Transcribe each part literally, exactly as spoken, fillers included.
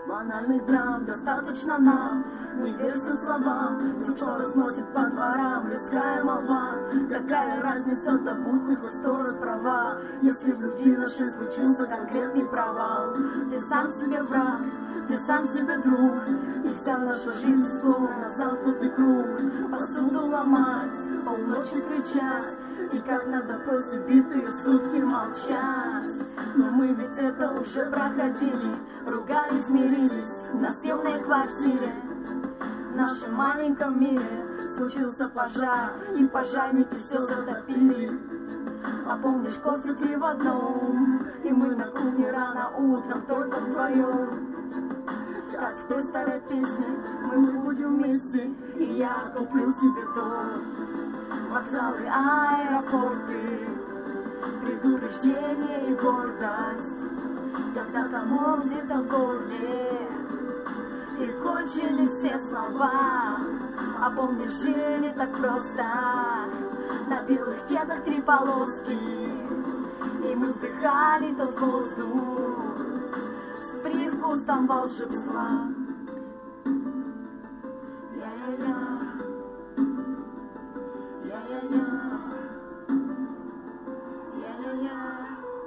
Банальных драм достаточно нам. Не верь всем словам, тем, что разносит по дворам людская молва. Какая разница, да бухать хоть сто раз права, если в любви нашей случился конкретный провал. Ты сам себе враг, ты сам себе друг, и вся наша жизнь словно замкнутый круг. Посуду ломать, полночи кричать, и как на допросе битые сутки молчать. Но мы ведь это уже проходили, ругались, мирились на съемной квартире. В нашем маленьком мире случился пожар, и пожарники все затопили. А помнишь, кофе три в одном, и мы на кухне рано утром только вдвоем. Как в той старой песне, мы будем вместе, и я куплю тебе дом. Вокзалы, аэропорты, предупреждение и гордость, когда комок где-то в горле, и кончились все слова. А помнишь, жили так просто, на белых кедах три полоски, и мы вдыхали тот воздух с привкусом волшебства. Я-я-я, я-я-я, я-я-я.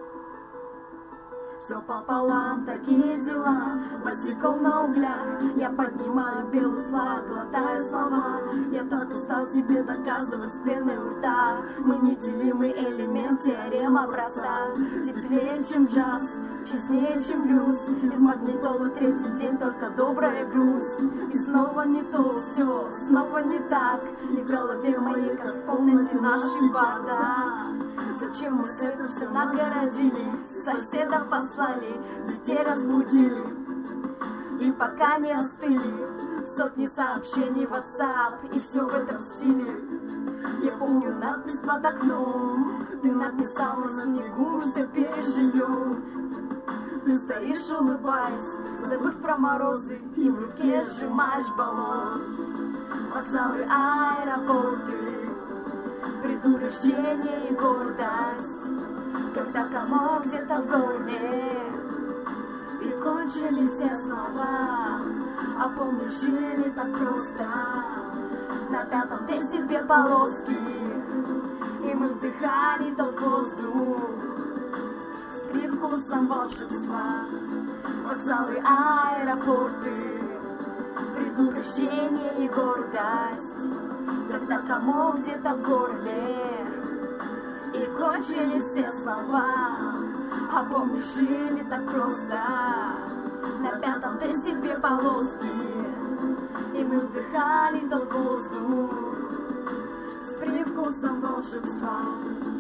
Все пополам, такие дела, босиком на углях. Я поднимаю белый флаг, глотая слова. Я так устал тебе доказывать с пеной у рта. Мы неделимый элемент, теорема проста. Теплее, чем джаз, честнее, чем блюз. Из магнитолы третий день только добрая грусть. И снова не то все, снова не так. И в голове моей, как в комнате нашей бардак. Зачем мы все это все нагородили? Соседов послали, детей разбудили. И пока не остыли сотни сообщений в WhatsApp, и все в этом стиле. Я помню надпись под окном, ты написал на снегу, все переживем. Ты стоишь, улыбаясь, забыв про морозы, и в руке сжимаешь баллон. Вокзалы, аэропорты, предупреждение и гордость, когда комок где-то в горле, и кончились все слова. А помнишь, жили так просто, на пятом тесте две полоски, и мы вдыхали тот воздух с привкусом волшебства. Вокзалы, аэропорты, предупреждение и гордость, когда комок где-то в горле, и кончились все слова. А помнишь, жили так просто, на пятом тесте две полоски, и мы вдыхали тот воздух с привкусом волшебства.